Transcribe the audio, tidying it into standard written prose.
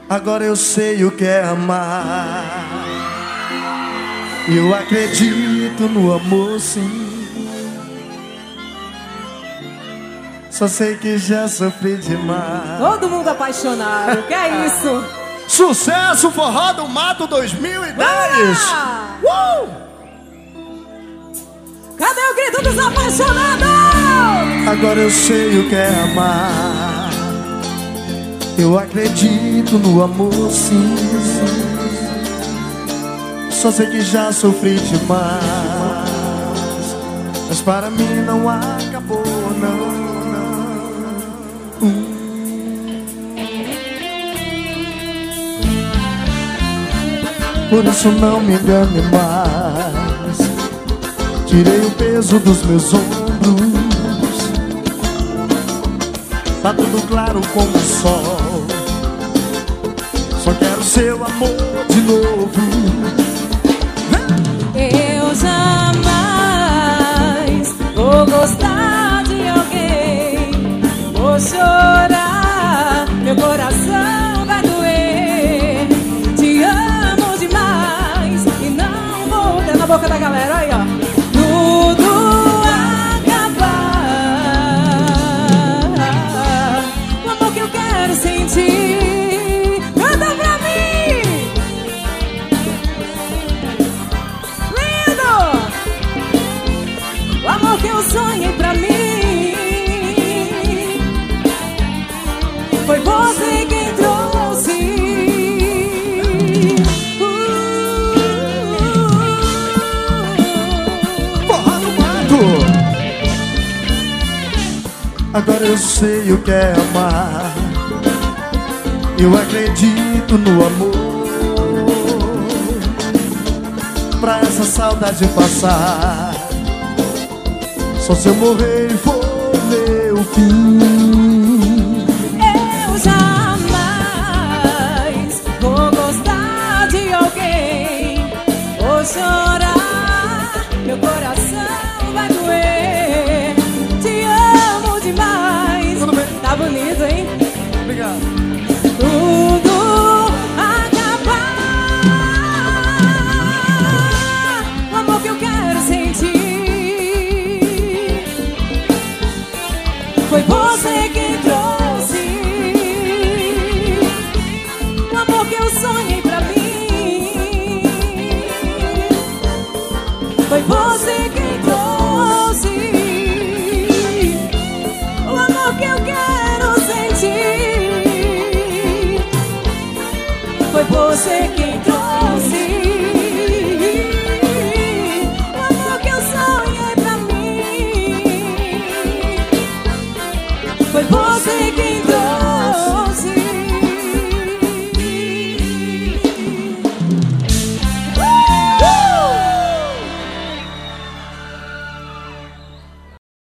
Agora eu sei o que é amar. Eu acredito no amor, sim. Só sei que já sofri demais. Todo mundo apaixonado, que é isso? Sucesso Forró do Mato 2010. Cadê o grito dos apaixonados? Agora eu sei o que é amar. Eu acredito no amor, sim. Só sei que já sofri demais. Mas para mim não acabou, não. Por isso não me engane mais. Tirei o peso dos meus ombros. Tá tudo claro como o sol. Só quero seu amor de novo. Eu jamais vou gostar de alguém. Vou chorar, meu coração vai doer. Te amo demais e não vou ter na boca da galera, aí ó. Tudo acabar. O amor que eu quero sentir. Canta pra mim. Lindo. O amor que eu sonhei pra mim. Foi você quem trouxe. Forró do Mato. Agora eu sei o que é amar. Eu acredito no amor. Pra essa saudade passar, só se eu morrer for meu fim. Eu jamais vou gostar de alguém. Vou chorar, meu coração vai doer. Te amo demais. Tudo bem. Tá bonito, hein? Obrigado. Tudo acabar. O amor que eu quero sentir. Foi você quem trouxe. O amor que eu sonhei pra mim. Foi você quem trouxe. O amor que eu quero sentir. Foi você quem trouxe. O amor que eu sonhei pra mim. Foi você quem